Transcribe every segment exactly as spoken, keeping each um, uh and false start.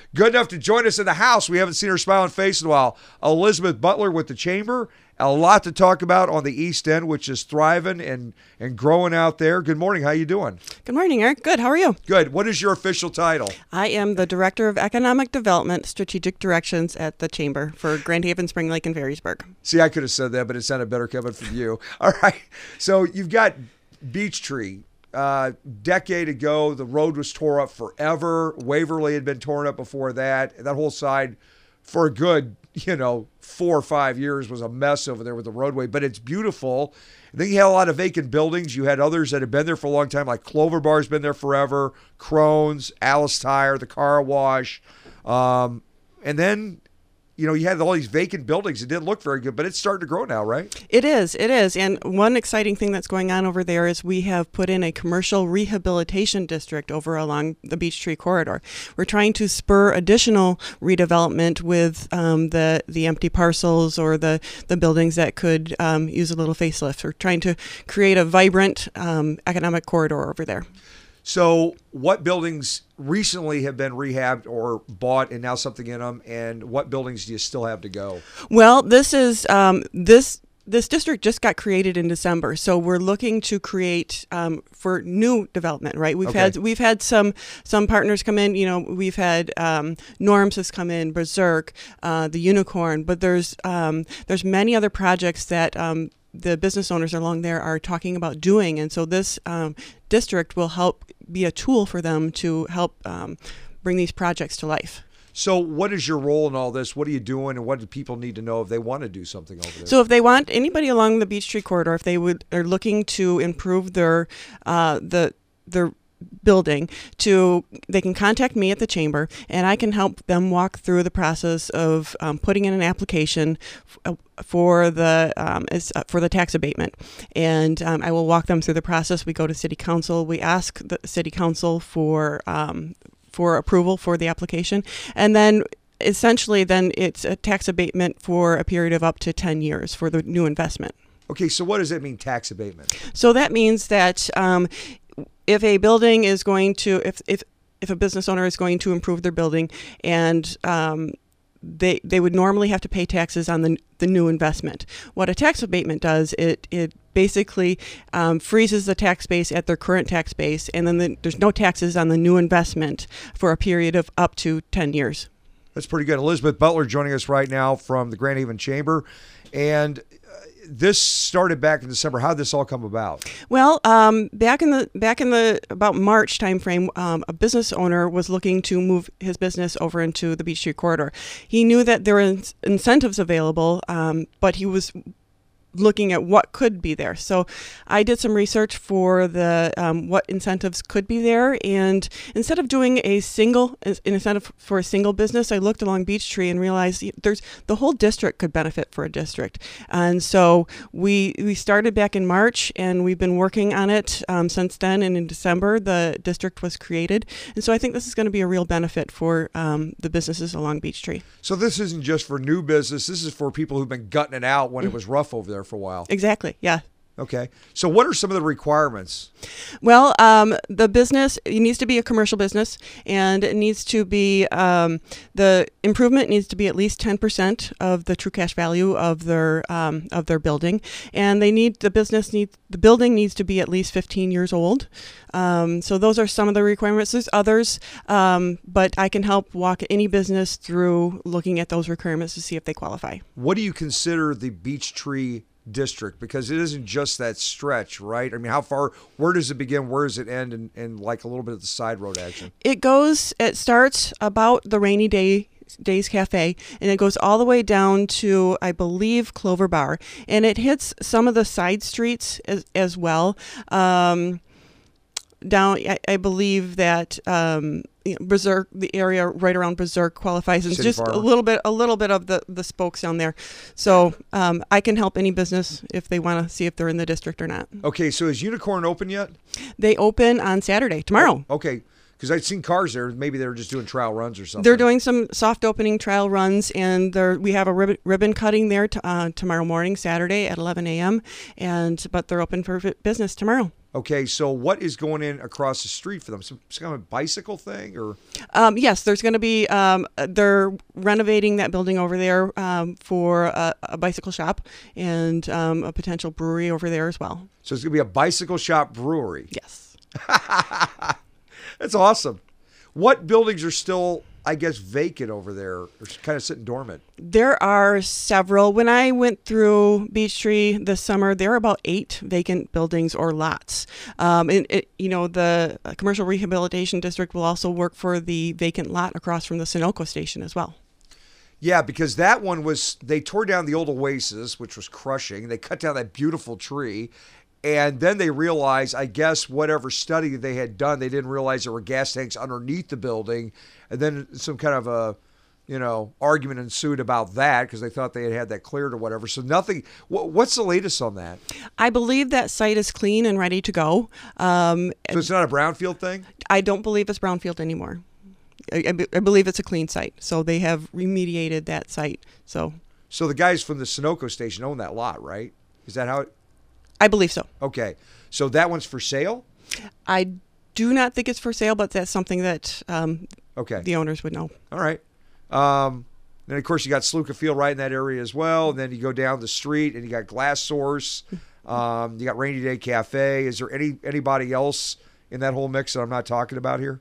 Good enough to join us in the house. We haven't seen her smiling face in a while. Elizabeth Butler with the Chamber. A lot to talk about on the East End, which is thriving and, and growing out there. Good morning. How you doing? Good morning, Eric. Good. How are you? Good. What is your official title? I am the Director of Economic Development Strategic Directions at the Chamber for Grand Haven, Spring Lake, and Ferrysburg. See, I could have said that, but it sounded better coming from you. All right. So you've got Beech Tree. Uh, decade ago, the road was tore up forever. Waverly had been torn up before that. That whole side for a good, you know, four or five years was a mess over there with the roadway, but it's beautiful. And then you had a lot of vacant buildings. You had others that had been there for a long time, like Clover Bar's been there forever, Crohn's, Alice Tire, the car wash. Um, and then, you know, you had all these vacant buildings. It didn't look very good, but it's starting to grow now, right? It is. It is. And one exciting thing that's going on over there is we have put in a commercial rehabilitation district over along the Beech Tree corridor. We're trying to spur additional redevelopment with um, the the empty parcels or the, the buildings that could um, use a little facelift. We're trying to create a vibrant um, economic corridor over there. So what buildings recently have been rehabbed or bought and now something in them, and what buildings do you still have to go? Well, this is um, this this district just got created in December, so we're looking to create um, for new development. Right? We've Okay. had we've had some some partners come in. You know, we've had um, Norms has come in, Berserk, uh, the Unicorn, but there's um, there's many other projects that. Um, the business owners along there are talking about doing. And so this um, district will help be a tool for them to help um, bring these projects to life. So what is your role in all this? What are you doing, and what do people need to know if they want to do something over there? So if they want, anybody along the Beech Tree corridor, if they would are looking to improve their uh, the their building, to they can contact me at the Chamber, and I can help them walk through the process of um, putting in an application f- for the um, is, uh, for the tax abatement, and um, I will walk them through the process. We go to City Council, we ask the City Council for um, for approval for the application, and then essentially then it's a tax abatement for a period of up to ten years for the new investment. Okay, so what does that mean, tax abatement? So that means that um, if a building is going to, if if if a business owner is going to improve their building, and um, they they would normally have to pay taxes on the the new investment. What a tax abatement does, it it basically um, freezes the tax base at their current tax base, and then the, there's no taxes on the new investment for a period of up to ten years. That's pretty good. Elizabeth Butler joining us right now from the Grand Haven Chamber. And uh, this started back in December. How did this all come about? Well, um, back in the back in the about March timeframe, um, a business owner was looking to move his business over into the Beech Tree corridor. He knew that there were incentives available, um, but he was looking at what could be there. So I did some research for the um, what incentives could be there, and instead of doing a single an incentive for a single business, I looked along Beech Tree and realized there's the whole district could benefit for a district. And so we we started back in March, and we've been working on it um, since then. And in December, the district was created, and so I think this is going to be a real benefit for um, the businesses along Beech Tree. So this isn't just for new business. This is for people who've been gutting it out when it was rough over there for a while. Exactly. Yeah. Okay. So what are some of the requirements? Well, um, the business, it needs to be a commercial business, and it needs to be, um, the improvement needs to be at least ten percent of the true cash value of their um, of their building. And they need, the business needs, the building needs to be at least fifteen years old. Um, so those are some of the requirements. There's others, um, but I can help walk any business through looking at those requirements to see if they qualify. What do you consider the Beech Tree district? Because it isn't just that stretch, right? I mean, how far, where does it begin? Where does it end? And, and like a little bit of the side road action. It goes, it starts about the Rainy Day Days Cafe, and it goes all the way down to, I believe, Clover Bar. And it hits some of the side streets as, as well. Um, down, I, I believe that um, you know, Berserk, the area right around Berserk qualifies, and City just Farm. a little bit, a little bit of the, the spokes down there. So um, I can help any business if they want to see if they're in the district or not. Okay, so is Unicorn open yet? They open on Saturday, tomorrow. Oh, okay, because I'd seen cars there. Maybe they were just doing trial runs or something. They're doing some soft opening trial runs, and they're, we have a ribbon, ribbon cutting there t- uh, tomorrow morning, Saturday at eleven a.m. And but they're open for business tomorrow. Okay, so what is going in across the street for them? Some, some kind of bicycle thing, or Um, yes, there's going to be. Um, they're renovating that building over there um, for a, a bicycle shop and um, a potential brewery over there as well. so it's going to be a bicycle shop brewery. Yes. That's awesome. What buildings are still, I guess, vacant over there, or kind of sitting dormant? There are several. When I went through Beech Tree this summer, there are about eight vacant buildings or lots. Um, and it, you know, the Commercial Rehabilitation District will also work for the vacant lot across from the Sunoco station as well. Yeah, because that one was, they tore down the old Oasis, which was crushing. They cut down that beautiful tree. And then they realized, I guess, whatever study they had done, they didn't realize there were gas tanks underneath the building. And then some kind of a, you know, argument ensued about that because they thought they had had that cleared or whatever. So nothing. What, what's the latest on that? I believe that site is clean and ready to go. Um, So it's not a brownfield thing? I don't believe it's brownfield anymore. I, I, be- I believe it's a clean site. So they have remediated that site. So So the guys from the Sunoco station own that lot, right? Is that how it? I believe so. Okay. So that one's for sale? I do not think it's for sale, but that's something that um, Okay. the owners would know. All right. Um, then, of course, you got Sluka Field right in that area as well. And then you go down the street and you got Glass Source. Um, you got Rainy Day Cafe. Is there any anybody else in that whole mix that I'm not talking about here?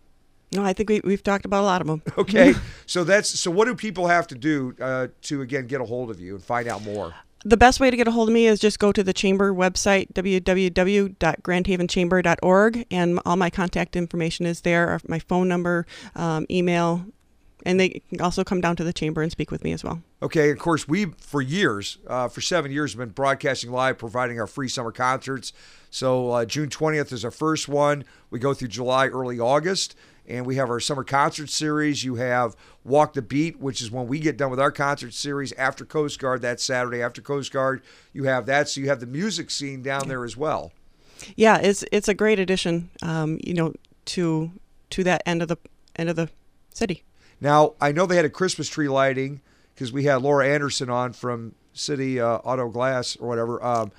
No, I think we, we've talked about a lot of them. Okay. so that's so what do people have to do uh, to, again, get a hold of you and find out more? The best way to get a hold of me is just go to the chamber website, w w w dot grand haven chamber dot org, and all my contact information is there, my phone number, um, email, and they can also come down to the chamber and speak with me as well. Okay, of course, we, for years, uh, for seven years, have been broadcasting live, providing our free summer concerts. So uh, June twentieth is our first one. We go through July, early August, and we have our summer concert series. You have Walk the Beat, which is when we get done with our concert series after Coast Guard, that Saturday after Coast Guard. You have that, so you have the music scene down there as well. Yeah, it's it's a great addition, um, you know, to to that end of the end of the city. Now, I know they had a Christmas tree lighting because we had Laura Anderson on from City uh, Auto Glass or whatever. Um,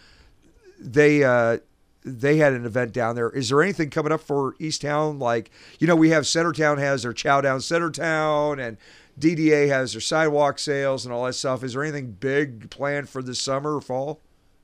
they uh, they had an event down there. Is there anything coming up for Easttown? Like, you know, we have Centertown has their Chow Down Centertown, and D D A has their sidewalk sales and all that stuff. Is there anything big planned for this summer or fall?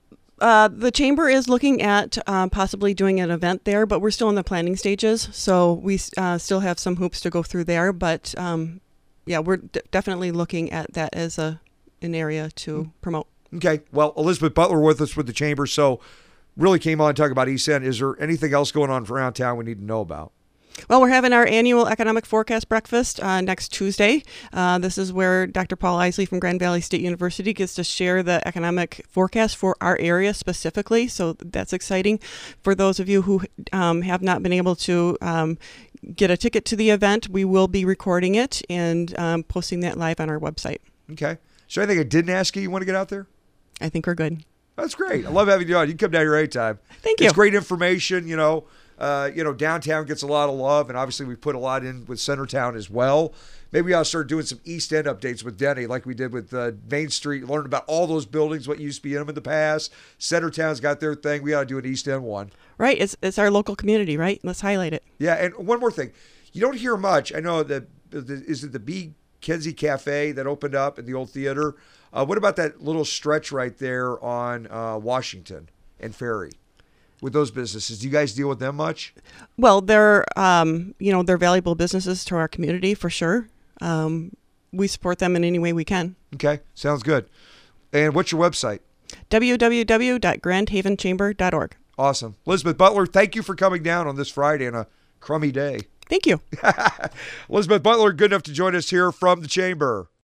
Uh, the chamber is looking at uh, possibly doing an event there, but we're still in the planning stages, so we uh, still have some hoops to go through there. But um, yeah, we're d- definitely looking at that as a an area to promote. Okay. Well, Elizabeth Butler with us with the chamber, so really came on to talk about East End. Is there anything else going on around town we need to know about? Well, we're having our annual economic forecast breakfast uh, next Tuesday. Uh, this is where Doctor Paul Isley from Grand Valley State University gets to share the economic forecast for our area specifically. So that's exciting. For those of you who um, have not been able to um, get a ticket to the event, we will be recording it and um, posting that live on our website. Okay. Is there anything I didn't ask you you want to get out there? I think we're good. That's great. I love having you on. You can come down here anytime. Thank you. It's great information, you know. Uh, you know, downtown gets a lot of love, and obviously we put a lot in with Centertown as well. Maybe I'll start doing some East End updates with Denny, like we did with uh, Main Street. Learn about all those buildings, what used to be in them in the past. Centertown's got their thing. We ought to do an East End one. Right. It's it's our local community, right? Let's highlight it. Yeah, and one more thing. You don't hear much. I know that, is it the B. Kenzie Cafe that opened up in the old theater? Uh, what about that little stretch right there on uh, Washington and Ferry? With those businesses, do you guys deal with them much? Well, they're um, you know they're valuable businesses to our community for sure. Um, we support them in any way we can. Okay, sounds good. And what's your website? w w w dot grand haven chamber dot org. Awesome, Elizabeth Butler. Thank you for coming down on this Friday on a crummy day. Thank you. Elizabeth Butler, good enough to join us here from the chamber.